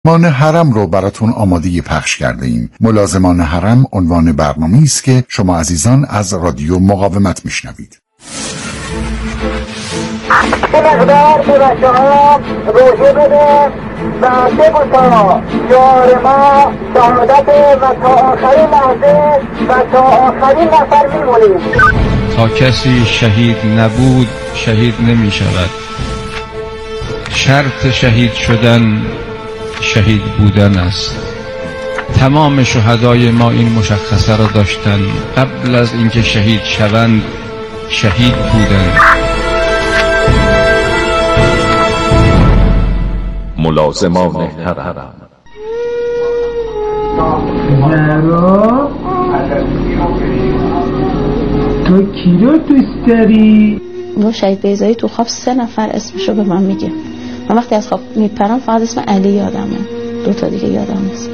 ملازمان حرم رو براتون آماده پخش کرده ایم. ملازمان حرم عنوان برنامه‌ای است که شما عزیزان از رادیو مقاومت میشنوید. به مقدار به بچه ها روژه بده و بگوشا یار ما شهادت و تا آخرین لحظه و تا آخرین نفر میمونیم. تا کسی شهید نبود شهید نمی شود. شرط شهید شدن شهید بودن است. تمام شهدای ما این مشخصه را داشتند. قبل از اینکه شهید شوند شهید بودند. ملازمان حرم. زهرا تو کی رو دوست داری؟ اون شهید بیضایی تو خواب 3 نفر اسمشو به من میگه. من وقتی از خواب میپرم فقط اسم علی یادمه، 2 تا دیگه یادم نیست.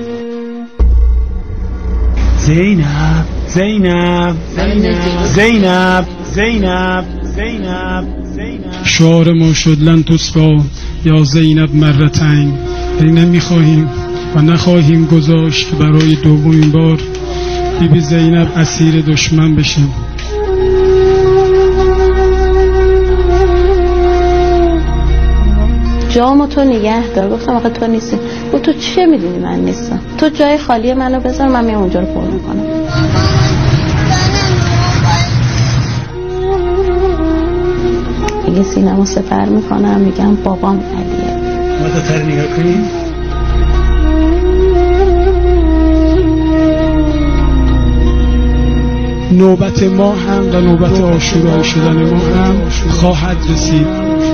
زینب زینب زینب زینب زینب زینب شعار ما شد لن تصبا یا زینب مرتین. نمیخواهیم و نخواهیم گذاشت که برای دومین بار بیبی زینب اسیر دشمن بشیم. جامو تو نگه دار. گفتم آخه تو نیستی. گفت تو چه میدونی من نیستم؟ تو جای خالی منو بذار، من میام اونجا رو پر میکنم. میگه سینمو سپر میکنم، میگم بابام علیه. ما تا تر نگاه کنیم. نوبت ما هم و نوبت عاشورایی شدن ما هم خواهد رسید.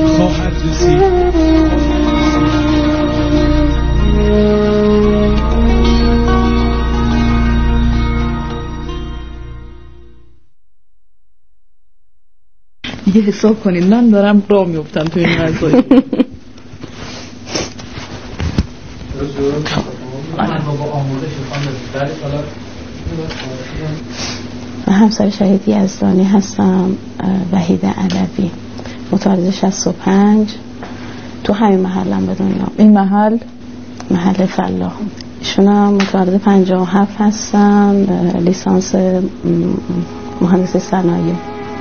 دیگه حساب کنید من دارم راه میفتم تو این غذایی. من همسر شهید یزدانی هستم، وحید علوی، متولد 65، تو همین محلم به دنیا. این محل فلاح. ایشونم متولد 57 هستن، لیسانس مهندسی صنایع.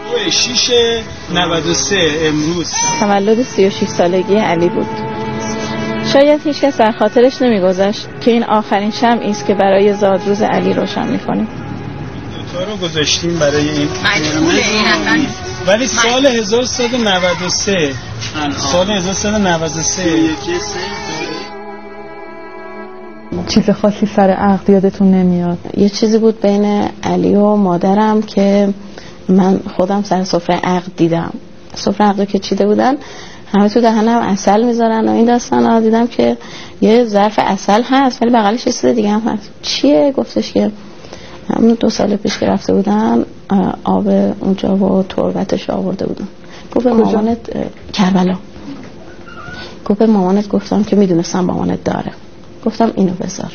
6/93 امروز تولد 36 سالگی علی بود. شاید هیچ کس در خاطرش نمیگذشت که این آخرین شمعی است که برای زادروز علی روشن می‌کنیم. تو رو گذاشتیم برای این مجبوره این، ولی سال 1393 چیز خاصی سر عقد یادتون نمیاد؟ یه چیزی بود بین علی و مادرم که من خودم سر سفره عقد دیدم. سفره عقد که چیده بودن همه تو دهنم عسل میذارن و این داستانا. دیدم که یه ظرف عسل هست ولی بغلش یه چیز دیگه هم هست. چیه؟ گفتش که همون 2 سال پیش که رفته بودن آب اونجا و تربتش آورده بودن. گفت به مامانت کربلا. گفت به مامانت گفتم که میدونستم مامانت داره. گفتم اینو بذار.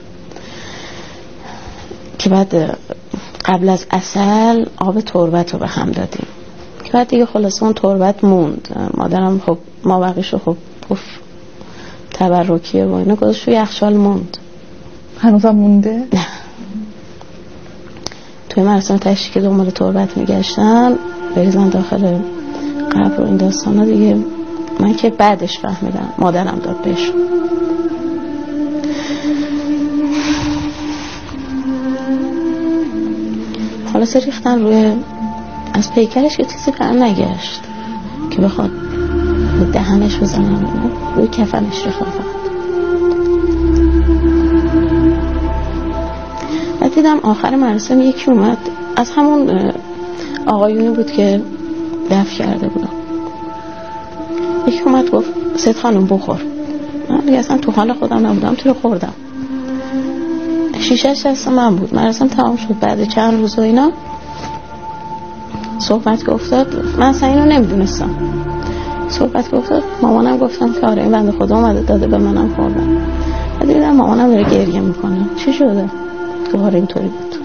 که بعد قبل از عسل آب تربت رو به هم دادیم که بعد دیگه خلاصه اون تربت موند. مادرم خب ما بقیشو خب گفت تبرکیه و اینا گذاشت رو یخچال موند. هنوزم مونده؟ نه. توی مراسم تشریک که دنبال تربت میگشتن بریزن داخل قبر و این داستانا دیگه. من که بعدش فهمیدم مادرم داد بهشون. خلاصه ریختن روی از پیکرش که چیزی پر نگشت که بخواد دهنش بزنم، روی کفنش ریختن فقط. بعد دیدم آخر مراسم یکی اومد، از همون آقایونی بود که دفع کرده بودم. یکی اومد گفت سید خانم بخور. من دیگه اصلا تو حال خودم نبودم، تو رو خوردم. شیشه‌اش دست من بود. مراسم تمام شد. بعد چند روز و اینا صحبت که افتاد، من اصلا اینو نمیدونستم. صحبت که افتاد مامانم گفتم که آره این بنده خدا اومده داده به منم خوردم. بعد دیدم مامانم داره گریه میکنه. چی شده؟ دوباره اینطوری بود.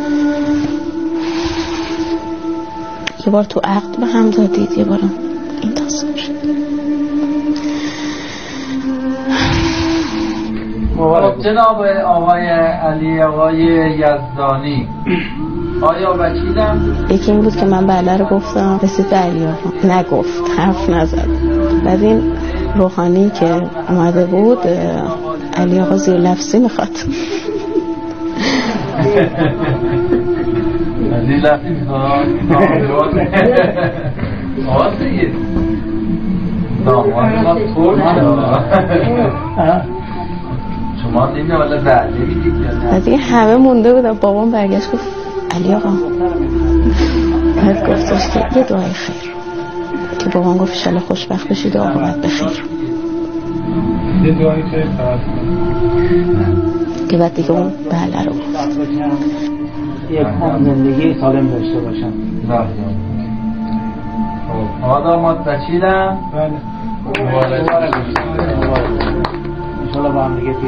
یه بار تو عقد به هم دادید، یه بارم این داستان شد. جناب آقای علی آقای یزدانی، آیا وکیلم؟ یکی این بود که من بله رو گفتم، رسید به علی آقا نگفت، حرف نزد. بعد این روحانی که اومده بود علی آقا زیر لفظی میخواد زیر لفظی میخواد آقا سید شما دیگه ولی بعدی میگید دیگه همه مونده بودن. بابام برگشت گفت علی آقا، بعد گفتش که یه دعای خیر، که بابام گفت انشالله خوشبخت بشید و عاقبت بخیر. یه دعای خیر که بعد دیگه اون بله رو گفت. یک زندگی سالم داشته باشم. آدامات وکیلم. بله. انشالله با هم دیگه پیر.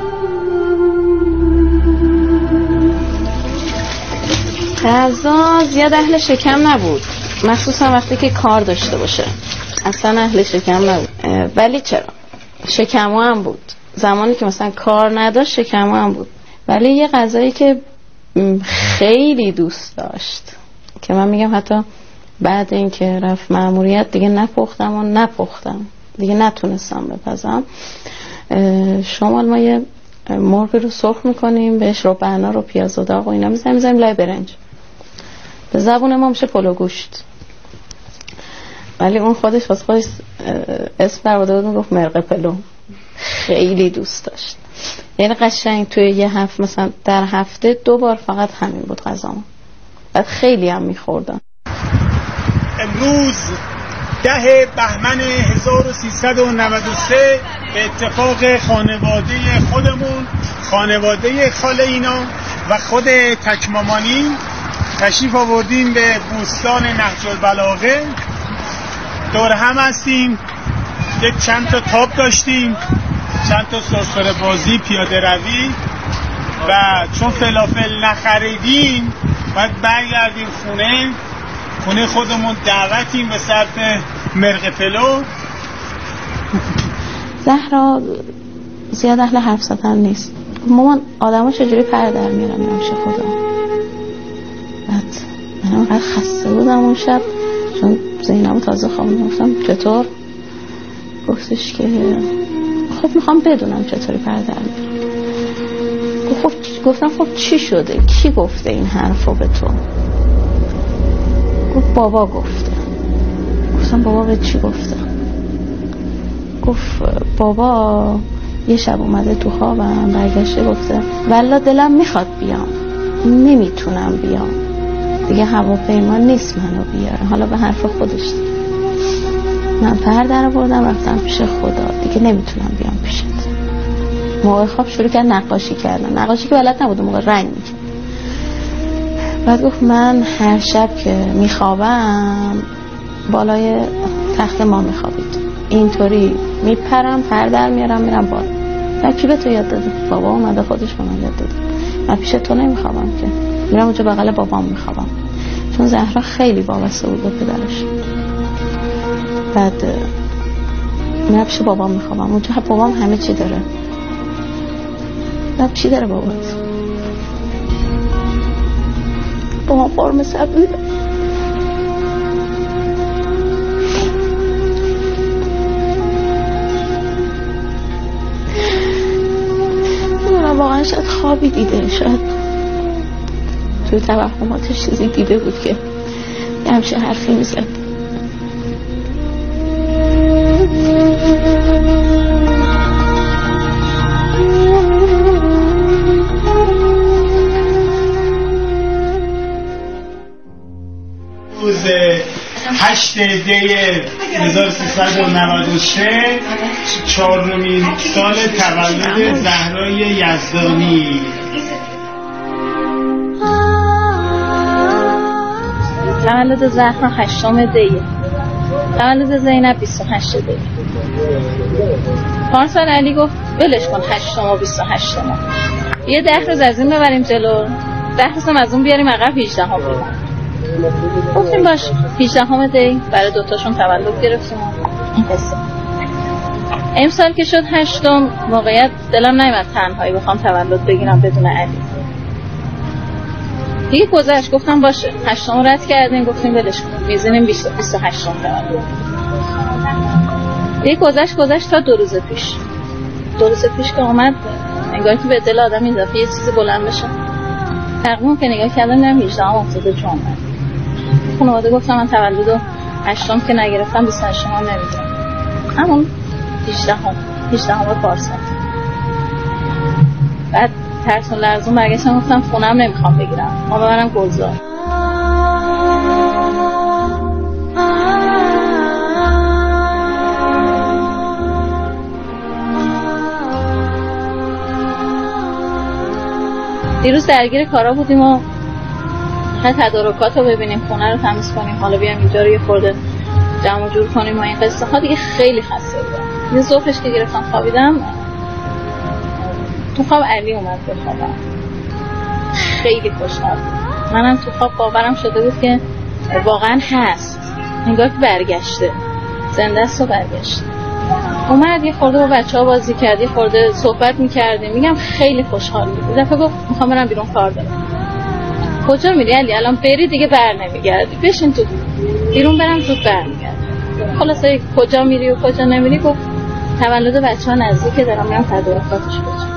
غذا زیاد اهل شکم نبود، مخصوصا وقتی که کار داشته باشه. اصلا اهل شکم نبود. ولی چرا؟ شکمو هم بود. زمانی که مثلا کار نداشت شکمو هم بود. ولی یه غذایی که خیلی دوست داشت که من میگم حتی بعد اینکه رفت مأموریت دیگه نپختم دیگه نتونستم بپزم. شمال ما یه مرغ رو سرخ میکنیم، بهش روبنا رو پیاز و داغ و اینا میذاریم لای برنج. به زبون ما میشه پلو گوشت، ولی اون خودش واسه خودش اسم برآورده بود، گفت مرغ پلو. خیلی دوست داشت. یعنی قشنگ توی یه هفته مثلا در هفته 2 بار فقط همین بود غذام. بعد خیلی هم میخوردم. امروز 10 بهمن 1393 به اتفاق خانواده خودمون، خانواده خاله اینا و خود تکمامانی تشریف آوردیم به بوستان نهج البلاغه. دور هم هستیم، یک چند تا تاپ داشتیم، چند تا سرسره بازی، پیاده روی، و چون فلافل نخریدیم باید برگردیم خونه خودمون. دعوتیم به صرف مرغ پلو. زهرا زیاد اهل حرف زدن نیست. مامان آدم‌ها چجوری پر در میارن میشه خدا. بعد من انقدر خسته بودم اون شب، چون زینبو تازه خوابم، گفتم چطور؟ گفتش که خب میخوام بدونم چطوری پر در میارن. گفتم خب چی شده؟ کی گفته این حرفو به تو؟ گفت بابا گفته. گفتم بابا به چی گفته؟ گفت بابا یه شب اومده تو خوابم، برگشته گفته والله دلم میخواد بیام، نمیتونم بیام دیگه، هواپیما نیست منو بیاره. حالا به حرف خودش من پر در آوردم رفتم پیش خدا، دیگه نمیتونم بیام پیشت. موقع خواب شروع کرد نقاشی کردن، نقاشی که بلد نبود، موقع رنگ میکرد. بعد گفت من هر شب که میخوابم بالای تخت ما میخوابید، اینطوری میپرم، پر در میارم، میرم بالا. من کی به تو یاد داده؟ بابا اومده خودش به من یاد داده. من پیش تو نمیخوابم که، میرم اونجا بغل بابام میخوابم، چون زهرا خیلی وابسته بود به پدرش. بعد میرم پیش بابام میخوابم اونجا. بابام همه چی داره. بعد چی داره بابات؟ بابام قرمه سبزی داره. واقعا شاید خوابی دیده، شاید توی توهماتش چیزی دیده بود که همشه حرفی میزد. روز 8 دی 1393 4مین سال تولد زهرای یزدانی. تولد زهرا 8 دی، تولد زینب 28 دی. پارسال علی گفت ولش کن 8 و 28. یه 10 روز از این ببریم جلو، 10 روز از اون بیاریم عقب، 18 ها بیاریم. گفتیم باش 18 دی برای دوتاشون تولد گرفتیم. این قصه امسال که شد 8م واقعیت دلم نیامد تنهایی بخوام تولد بگیرم بدون علی. دیگه گذشت، گفتم باشه 8م رد کردیم، گفتیم ولش کنیم میزنیم 28م تولد. دیگه گذشت تا 2 روز پیش که اومد انگار که به دل آدم اضافه یه چیزی بلند بشه. تقریبا که نگاه کردم دیدم 18ام افتاده جمعه. خانواده گفتم من تولد 8م که نگرفتم 28م هم نمیگیرم. همون 18ام پارسال. بعد ترسون لرزون برگشتم گفتم خونم نمیخوام بگیرم، ما ببرم گلزار. دیروز درگیر کارا بودیم و تدارکات رو ببینیم، خونه رو تمیز کنیم، حالا بیام اینجا رو یه خورده جمع جور کنیم و این قصه ها. دیگه خیلی خسته بودم. یه صبحش که گرفتم خوابیدم، تو خواب علی اومد بخوابم. خیلی خوشحال بود. منم تو خواب باورم شده بود که واقعا هست، انگار که برگشته، زنده است و برگشته. اومد یه خورده با بچه‌ها بازی کرد، یه خورده صحبت می‌کردیم. میگم خیلی خوشحال بود. دفعه گفت می‌خوام برم بیرون کار دارم. کجا میری علی؟ الان بری دیگه بر نمیگردی، بشین تو بیرون برم زود برمیگردم. خلاصه کجا میری و کجا نمیری؟ گفت تولد بچه‌ها نزدیکه، دارم میرم تدارکاتش کجا.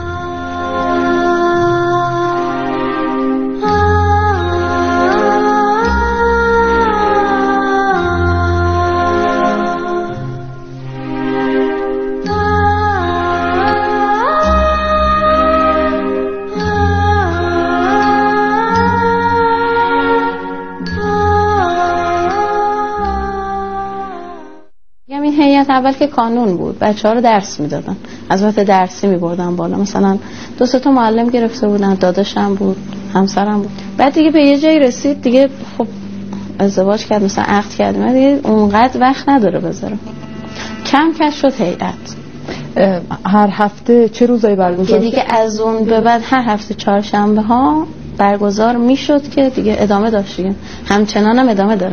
اول که کانون بود بچه‌ها رو درس میدادن، از وقت درسی میبردن بالا، مثلا 2-3 تا معلم گرفته بودن، داداشم بود، همسرم بود. بعد دیگه به یه جایی رسید دیگه خب ازدواج کرد، مثلا عقد کردیم، دیگه اونقدر وقت نداره بذاره. کم شد هیئت. هر هفته چه روزایی برگزار؟ که دیگه از اون به بعد هر هفته 4 شنبه ها برگزار میشد که دیگه ادامه داشت، دیگه همچنان هم ادامه داره.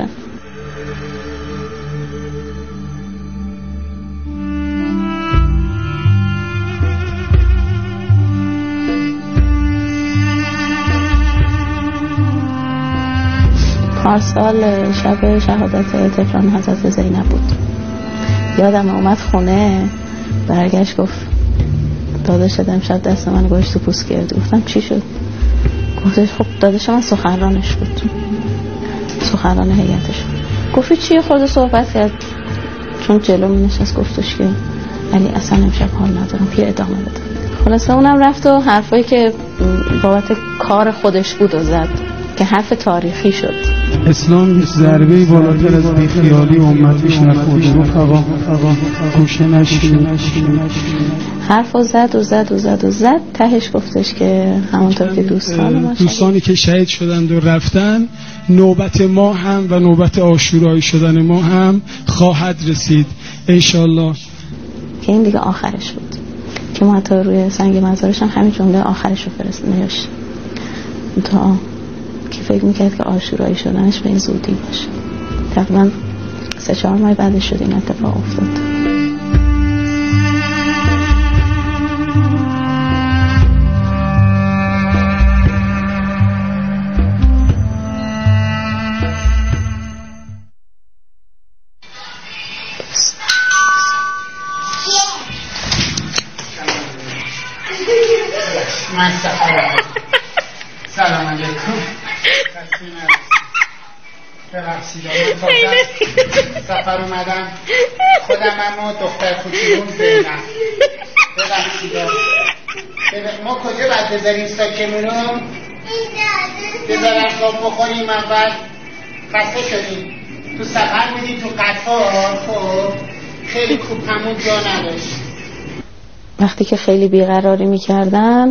پارسال شب شهادت طفلان حضرت زینب بود. یادم اومد خونه، برگشت گفت داداش امشب دست من گوشت تو پوست کرد. گفتم چی شد؟ گفتش خب داداش من سخنرانش بود، سخنران هیئتش. گفت چیه؟ خورده صحبت کرد، چون جلو می نشست. گفتش که علی اصلا امشب حال ندارم، بیا ادامه بده. خلاصه اونم رفت و حرفایی که بابت کار خودش بود و زد که حرف تاریخی شد. اسلام ضربه‌ای بالاتر از بیخیالی امتش نخورده. گفت آقا گوشه نشین. حرفو زد تهش گفتش که همونطور که دوستانی که شهید شدند و رفتن، نوبت ما هم و نوبت عاشورایی شدن ما هم خواهد رسید انشالله. که این دیگه آخرش بود، که ما حتی روی سنگ مزارش هم همین جمله آخرش رو فرستادنش تا که فکر میکرد که عاشورایی شدنش به این زودی باشه. تقریبا 3-4 ماه بعدش شد این اتفاق افتاد. من سلام علیکم. ببخشید سفر اومدم خودم اما دختر کوچولوم زینب. ببخشید ما کجا باید بذاریم ساکمونو؟ بذارم خواب بخوریم اول. خسته شدیم تو سفر بودیم تو قطار، خب خیلی خوب همون جا نداشت. وقتی که خیلی بیقراری میکردن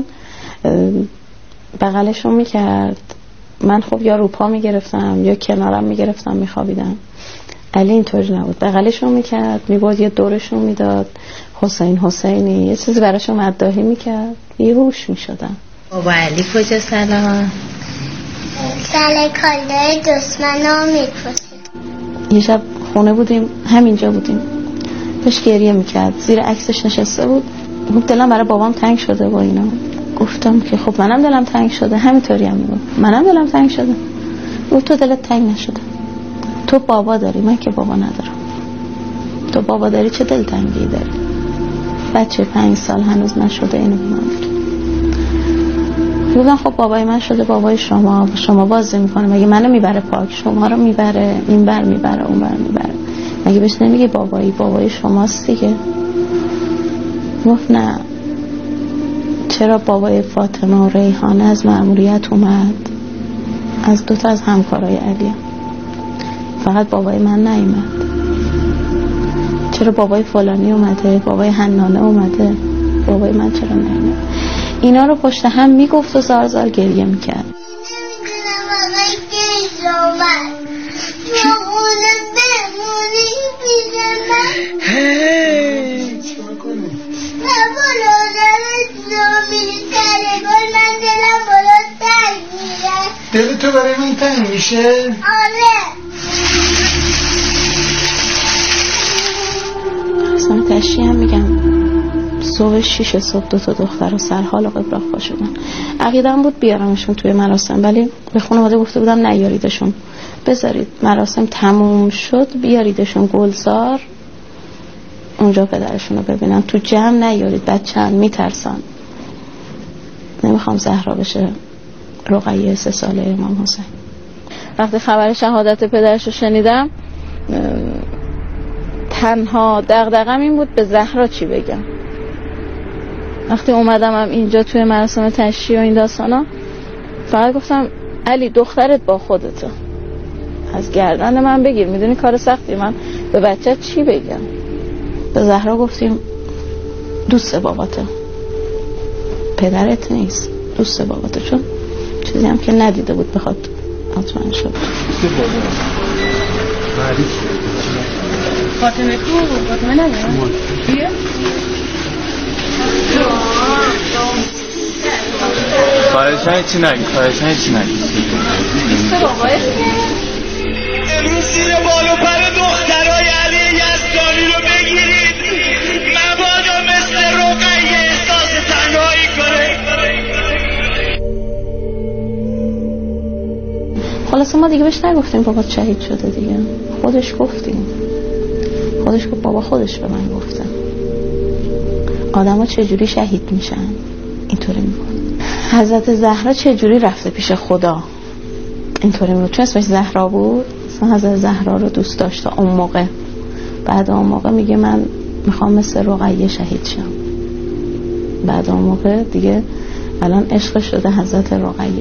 بغلشون میکرد. من خب یا روپا میگرفتم یا کنارم میگرفتم میخوابیدم. علی اینطوری نبود، بغلشون میکرد، میبرد یه دورشون میداد، حسینی یه چیزی براشون مداحی میکرد، بیهوش میشدم. بابا علی کجا؟ سلام سال کالای دشمنو میپرسید. یه شب خونه بودیم، همینجا بودیم، داشت گریه میکرد، زیر عکسش نشسته بود. دلم برای بابام تنگ شده با اینا. گفتم که خب منم دلم تنگ شده. همینطوری هم میگم منم دلم تنگ شده. تو دلت تنگ نشده، تو بابا داری، من که بابا ندارم. تو بابا داری، چه دل تنگی داری؟ بچه 5 سال هنوز نشده اینو به من بگی. گفتم خب بابای من شده بابای شما بازی میکنه، مگه منو میبره پارک، شما رو میبره این بر میبره اون بر میبره، مگه بهش نمیگه بابای شماست دیگه؟ گفت نه، چرا بابای فاطمه و ریحانه از مأموریت اومد، از 2 تا از همکارای علی، فقط بابای من نیومد. چرا بابای فلانی اومده، بابای حنانه اومده، بابای من چرا نیومد؟ اینا رو پشت هم میگفت و زار زار گریه میکرد. دل تو برای من تنگ میشه؟ آره. اصلا تشریح هم میگم صبح 6 صبح 2 تا دختر و سر حال قبراق پا شدن. عقیدم بود بیارمشون توی مراسم، ولی به خانواده گفته بودم نیاریدشون، بذارید مراسم تموم شد بیاریدشون گلزار، اونجا پدرشون رو ببینن، تو جمع نیارید، بچه هم میترسن. نمیخوام زهرا بشه رقیه 3 ساله امام حسین. وقتی خبر شهادت پدرش رو شنیدم، تنها دغدغه‌م این بود به زهرا چی بگم. وقتی اومدم هم اینجا توی مراسم تشییع و این داستانا، فقط گفتم علی دخترت با خودته، از گردن من بگیر، میدونی کار سختی، من به بچه چی بگم. به زهرا گفتیم دوست باباته، پدرت نیست، دوست باباته، چون چیزی هم که ندیده بود بخواد مطمئن شد. فاطمه کو؟ فاطمه نداره؟ بیه؟ خواهشن چی نگی؟ امروز زیر بال و پر دخترای علی یزدانی رو بگیرید، مبادا مثل رقیه احساس تنهایی کنه. خلاصه ما دیگه بهش نگفتیم بابا شهید شده دیگه، خودش گفتیم، خودش گفت بابا خودش به من گفته. آدم ها چجوری شهید میشن اینطوری میکنه. حضرت زهرا چجوری رفته پیش خدا اینطوری میکنه، چون اسمش زهرا بود، اصلا حضرت زهرا رو دوست داشته اون موقع. بعد اون موقع میگه من میخوام مثل رقیه شهید شم. بعد اون موقع دیگه الان عشق شده حضرت رقیه.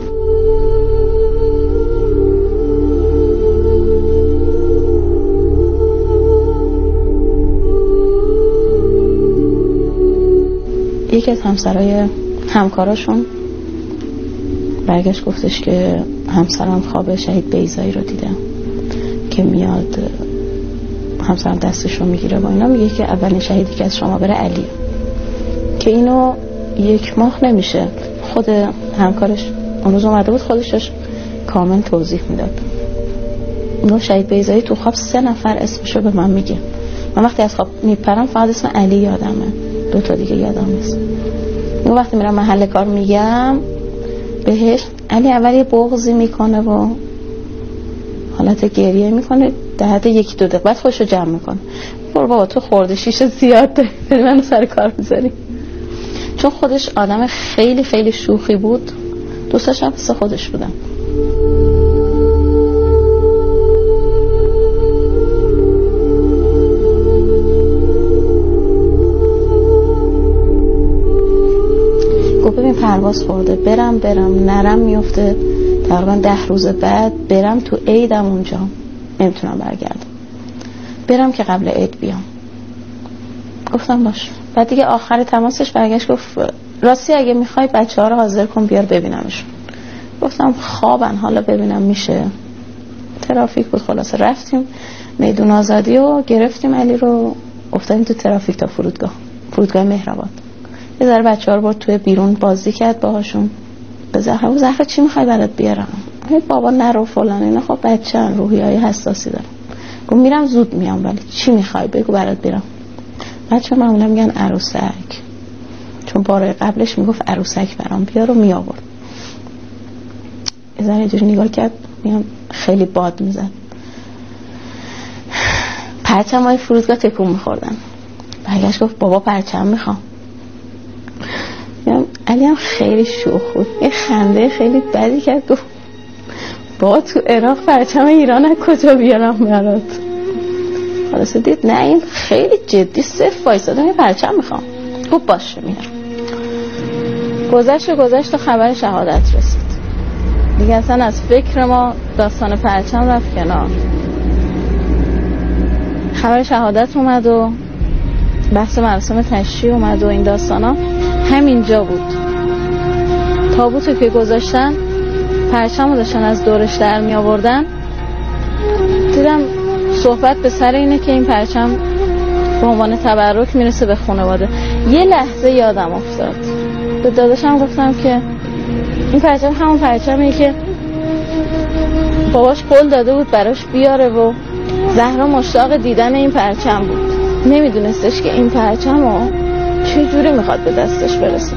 یکی از همکاراشون برگشت گفتش که همسرم خواب شهید بیضایی رو دیده که میاد همسرم دستشو میگیره با اینا، میگه که اولین شهیدی که از شما بره علیه، که اینو 1 ماه نمیشه. خود همکارش اون روز اومده بود، خودش داشت کامل توضیح میداد. اون شهید بیضایی تو خواب 3 نفر اسمشو به من میگه. من وقتی از خواب میپرم فقط اسم علی یادمه، 2 تا دیگه یادم نیست. اون وقتی میرم محل کار میگم بهش، علی اول یه بغضی میکنه و حالت گریه میکنه، در حد 1-2 دقیقه بعد خودشو جمع میکنه. برو بابا تو خورده شیشه زیاد داری، بری منو سر کار میذاری. چون خودش آدم خیلی خیلی شوخی بود، دوستش هم مثل خودش بودم. ببین پرواز خورده، برم نرم میفته تقریبا 10 روز بعد، برم تو عیدم اونجا نمیتونم برگردم، برم که قبل عید بیام. گفتم باش. بعد دیگه آخر تماسش برگشت گفت راستی اگه میخوای بچه ها رو حاضر کن بیار ببینمشون. گفتم خوابن حالا ببینم میشه. ترافیک بود، خلاصه رفتیم میدون آزادی و گرفتیم علی رو، افتادیم تو ترافیک تا فرودگاه مهرآباد. یه ذره بچه‌ها رو برد توی بیرون بازی کرد باهاشون. به زهرا چی میخوای برات بیارم؟ بابا نرو فلان اینا، خب بچه‌ن روحیه‌های حساسی دارن. گفت میرم زود میام، ولی چی میخوای بگو برات بیارم. بچه معمولا میگن عروسک، چون باره قبلش میگفت عروسک برام بیار و میآورد. یه اینجوری نگاه کرد، میگم خیلی باد میزد. پرچم های فرودگاه تکون میخوردن. برگشت گفت بابا پرچم میخوام. علی هم خیلی شوخ بود، یه خنده خیلی بدی کرد، گفت با تو عراق پرچم ایران از کجا بیارم برات. خلاص دید نه این خیلی جدی صفر وایساده، یه پرچم میخوام. گفت باشه میارم. گذشت و خبر شهادت رسید. دیگه اصلا از فکر ما داستان پرچم رفت کنار. خبر شهادت اومد و بحث مراسم تشییع اومد و این داستانا همینجا بود. تابوتو که گذاشتن، پرچمو داشتن از دورش در می آوردن، دیدم صحبت به سر اینه که این پرچم به عنوان تبرک میرسه به خانواده. یه لحظه یادم افتاد، به داداشم گفتم که این پرچم همون پرچمیه که باباش قول داده بود براش بیاره و زهرا مشتاق دیدن این پرچم بود. نمیدونستش که این پرچمو چه جوری میخواد به دستش برسه.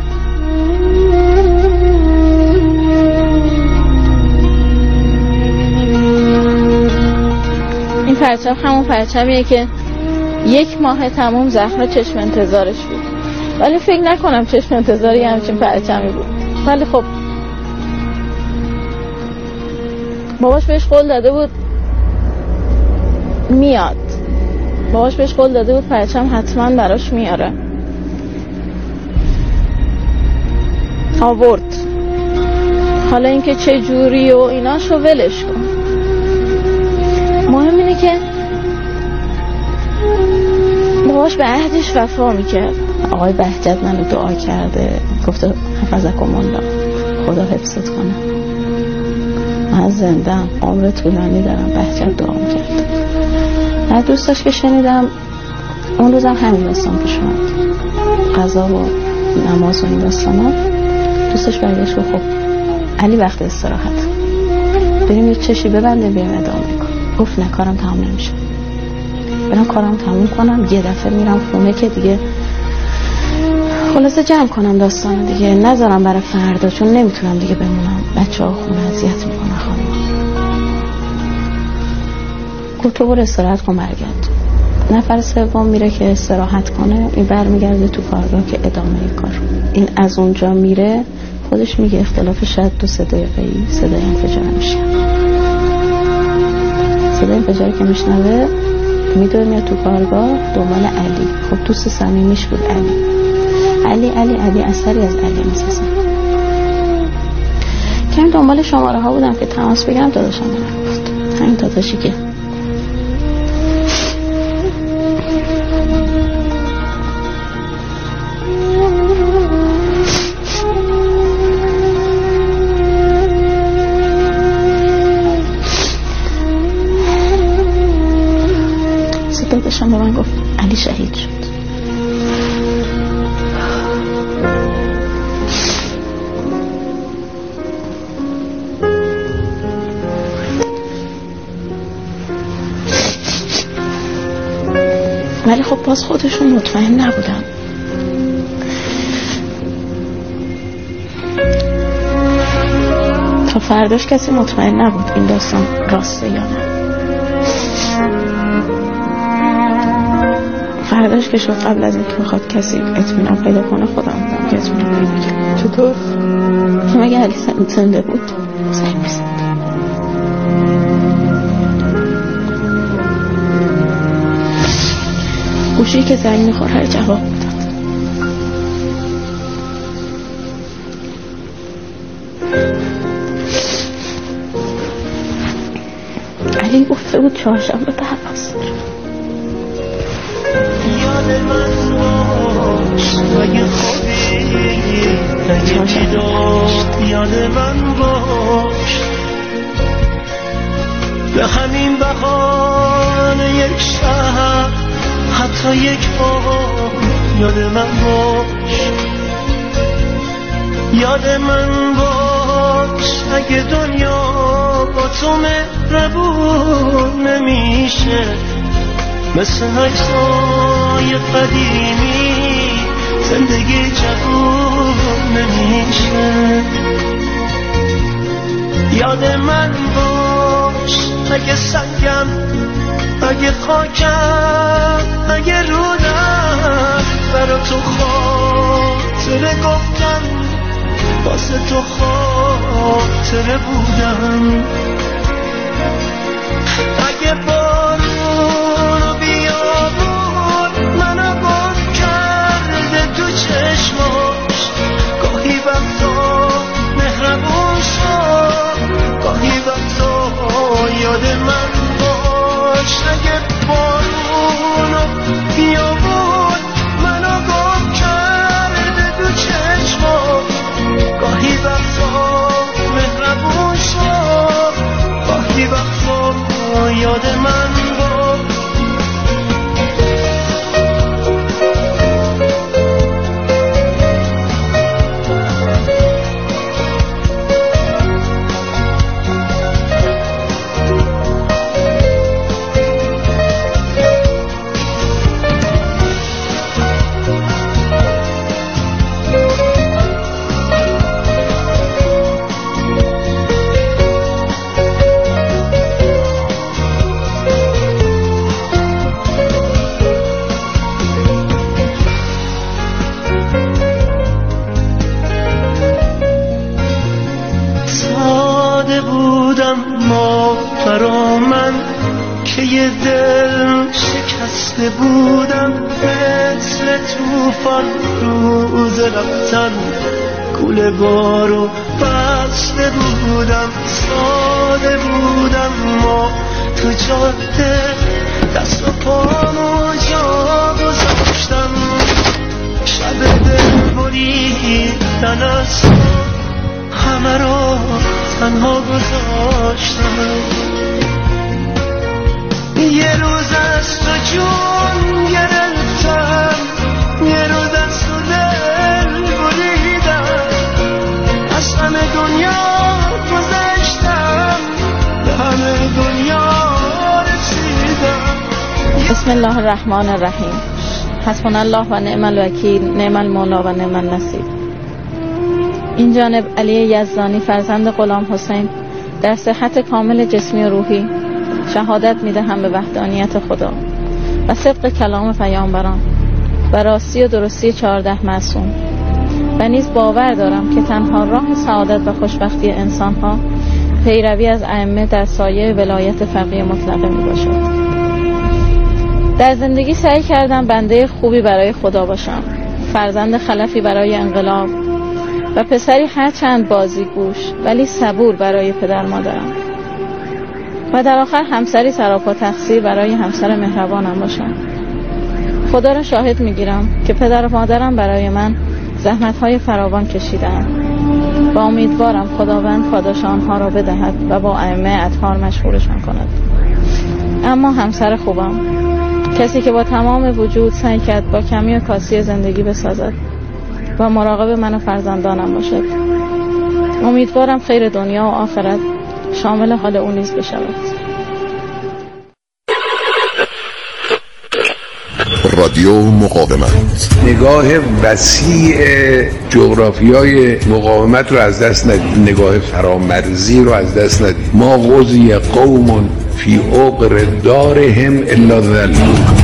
این پرچم همون پرچمیه که 1 ماه تموم زهرا چشم انتظارش بود، ولی فکر نکنم چشم انتظاری همچین پرچمی بود. ولی خب باباش بهش قول داده بود میاد، باباش بهش قول داده بود پرچم حتما براش میاره. آورد. حالا اینکه چه جوری و ایناشو ولش کن، مهم اینه که باباش به عهدش وفا میکرد. آقای بهجت منو دعا کرده، گفته حفظکم الله، خدا حفظت کنه، من زندم، عمر طولانی دارم. بهجت دعا میکرد. من دوست داشت که شنیدم. اون روزم همین داستان پیش اومد، قضا و نماز و این داستانا. دوستش برگشت و خب علی وقت استراحت، بریم یه چشی ببنده بریم ادامه کن. گفت نه کارم تمام نمیشه، برم کارم تموم کنم، یه دفعه میرم خونه که دیگه خلاصه جمع کنم داستان دیگه، نذارم برای فردا، چون نمیتونم دیگه بمونم، بچه ها خونه اذیت میکنه خانم. گفت تو برو استراحت کن برگرد. نفر سوم میره که استراحت کنه، این برمیگرده تو کارگاه که ادامه کار. این از اونجا میره، خودش میگه اختلاف شاید 2-3 دقیقه‌ای صدای انفجار میشه. صدای انفجاری که میشنوه میدوه میاد تو کارگاه دنبال علی. خب دوست صمیمیش بود علی اثری از علی میسازه. کم دنبال شماره ها بودم که تماس بگیرم، داداشم من گفت همین داداشی که داداشم به من گفت علی شهید شد. ولی خب باز خودشون مطمئن نبودن. تا فرداش کسی مطمئن نبود این داستان راسته یا نه. فرداش که شد قبل از اینکه بخواد کسی اطمینان پیدا کنه، خودم بودم که اطمینان پیدا کردم. چطور؟ که مگه علی زنده بود؟ زنگ میزد. گوشی که زنگ میخوره جواب میداد. علی گفته بود چهارشنبه پرواز. یاد من باش اگه خودی یاد من باش، به همین بهانه یک شهر حتی یک بار یاد من باش، یاد من باش اگه دنیا با تو مهربون نمیشه، مثل عکسای قدیمی زندگی جوون نمیشه. یاد من باش اگه سنگم، اگه خاکم، اگه رودم، برا تو خاطره گفتم، واسه تو خاطره بودم. اگه بارون بیابون منو گم کرده تو چشماش، گاهی وقتا مهربون شد، گاهی وقتا یاد من باش. اگه بارون بیابون منو گم کرده تو چشماش، گاهی وقتا مهربون شد، گاهی وقتا یاد من بود. من که یه دل شکسته بودم، مثل توفان روز رفتن کوله بارو بسته بودم. ساده بودم ما تو جاده، دست و پامو جا گذاشتم، شب دل بریدن از همه رو تنها گذاشتم. یه روز از تو جون گرفتم، یه روز از تو دل بریدم، از همه دنیا گذشتم، به همه دنیا رسیدم. بسم الله الرحمن الرحیم. حسبنا الله و نعم الوکیل، نعم المولا و نعم النصیر. این جانب علی یزدانی فرزند غلام حسین در صحت کامل جسمی و روحی شهادت میدهم به وحدانیت خدا و صدق کلام پیامبران و راستی و درستی 14 معصوم، و نیز باور دارم که تنها راه سعادت و خوشبختی انسانها پیروی از ائمه در سایه ولایت فقیه مطلقه می باشد. در زندگی سعی کردم بنده خوبی برای خدا باشم، فرزند خلفی برای انقلاب و پسری هرچند بازیگوش ولی صبور برای پدر مادرم، و در آخر همسری سراپا تقصیر برای همسر مهربانم باشم. خدا را شاهد میگیرم که پدر و مادرم برای من زحمت‌های فراوان کشیدند و امیدوارم خداوند پاداش آنها را بدهد و با ائمه اطهار مشغولشان کند. اما همسر خوبم، کسی که با تمام وجود سعی کرد با کمی و کاسی زندگی بسازد و مراقب من و فرزندانم باشد. امیدوارم خیر دنیا و آخرت شامل حال او نیز بشود. رادیو مقاومت، نگاه وسیع جغرافیای مقاومت رو از دست ندید، نگاه فرامرزی رو از دست ندید. ما غزی قوم فی عقر دارهم الا ذل.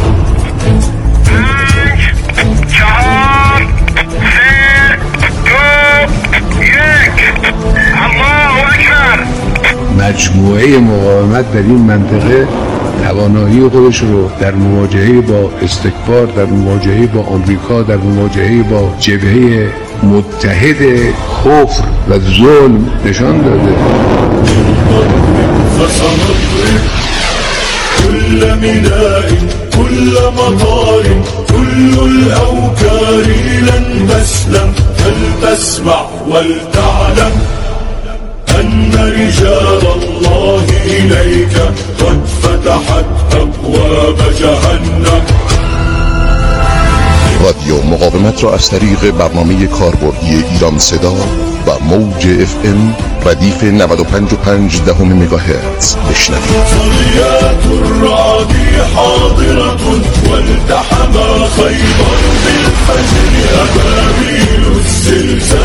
5 4 3 2 1 الله اکبر. مجموعه مقاومت در این منطقه توانایی خودش رو در مواجهه با استکبار، در مواجهه با آمریکا، در مواجهه با جبهه متحد کفر و ظلم نشان داده. كل ميناء كل مطار كل الأوكار لن تسلم، فلتسمع ولتعلم أن رجال الله إليك قد فتحت أبواب جهنم. رادیو مقاومت را از طریق برنامه کاربردی ایران صدا و موج FM ردیف 95.5 مگاهرتز بشنوید. طليات الرعد حاضرة والتحم خيبر بالفجر أبابيل الزلزال